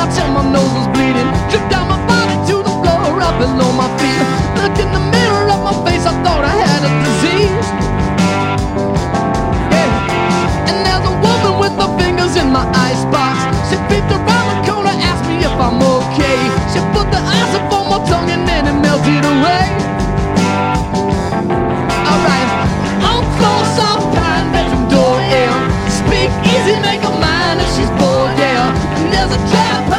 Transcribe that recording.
till my nose was bleeding. Dripped down my body to the floor, up below my feet. Looked in the mirror of my face, I thought I had a disease. Yeah. And there's a woman with her fingers in my icebox. She peeped around the corner, asked me if I'm okay. She put the ice up on my tongue and then it melted away. Alright, on floor, soft pine, bedroom door, yeah. Speak easy, make her mind if she's bored, yeah. And there's a trap